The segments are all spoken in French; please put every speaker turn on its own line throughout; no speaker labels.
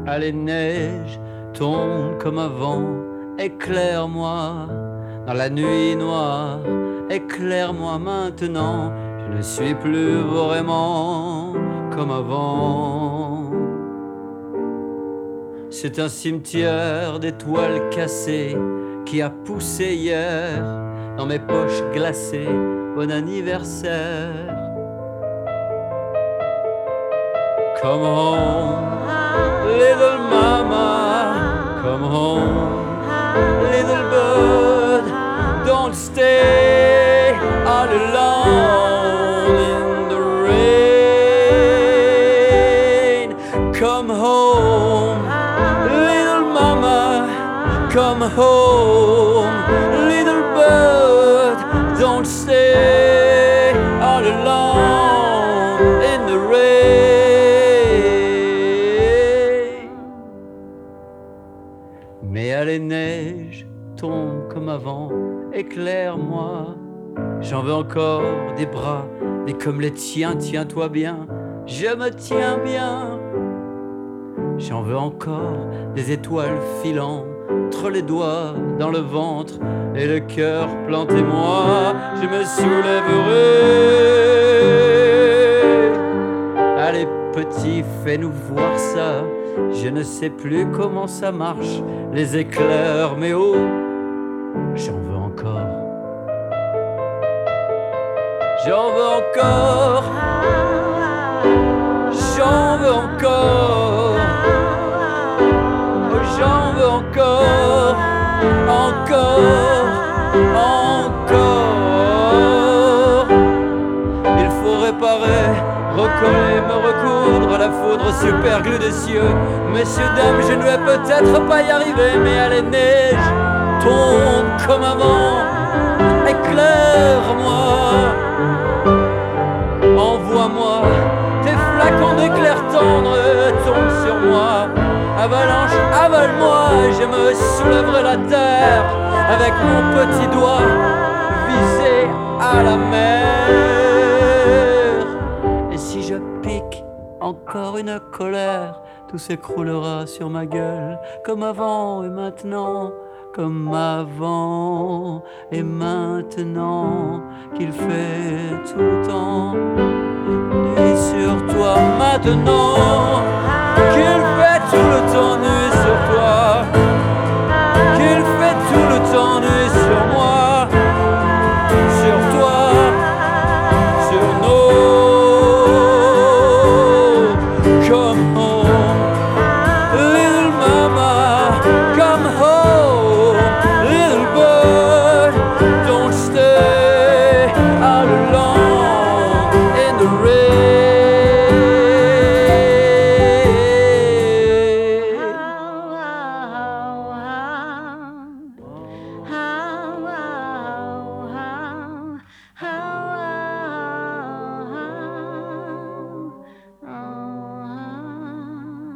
Ah, les neiges tombent comme avant, éclaire-moi dans la nuit noire, éclaire-moi maintenant, je ne suis plus vraiment comme avant. C'est un cimetière d'étoiles cassées qui a poussé hier dans mes poches glacées. Bon anniversaire. Come home, little mama, come home, little bird, don't stay all alone in the rain. Come home, little mama, come home, little bird, don't stay all alone in the rain. Mais à les neiges tombent comme avant, éclaire-moi. J'en veux encore des bras, des comme les tiens, tiens-toi bien, je me tiens bien. J'en veux encore des étoiles filant entre les doigts dans le ventre et le cœur, plantez-moi, je me soulèverai. Allez petit, fais-nous voir ça, je ne sais plus comment ça marche, les éclairs, mais oh, j'en veux encore. J'en veux encore, j'en veux encore, j'en veux encore, encore, encore. Il faut réparer, recoller, me recoudre à la foudre super glue des cieux. Messieurs, dames, je ne vais peut-être pas y arriver, mais à les neiges tombent comme avant, éclaire-moi. Envoie-moi tes flacons d'éclairs tendres, tombe sur moi. Avalanche, avale-moi, je me soulèverai la terre avec mon petit doigt visé à la mer. Et si je pique encore une colère, tout s'écroulera sur ma gueule, comme avant et maintenant. Comme avant et maintenant qu'il fait tout le temps nuit sur toi, maintenant qu'il fait tout le temps nuit sur toi, qu'il fait tout le temps nuit sur moi, sur toi, sur nous. Come home, little mama, come home, little bird, don't stay all alone in the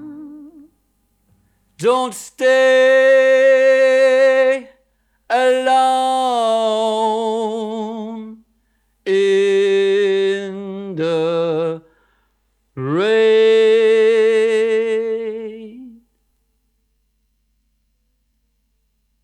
Don't stay alive.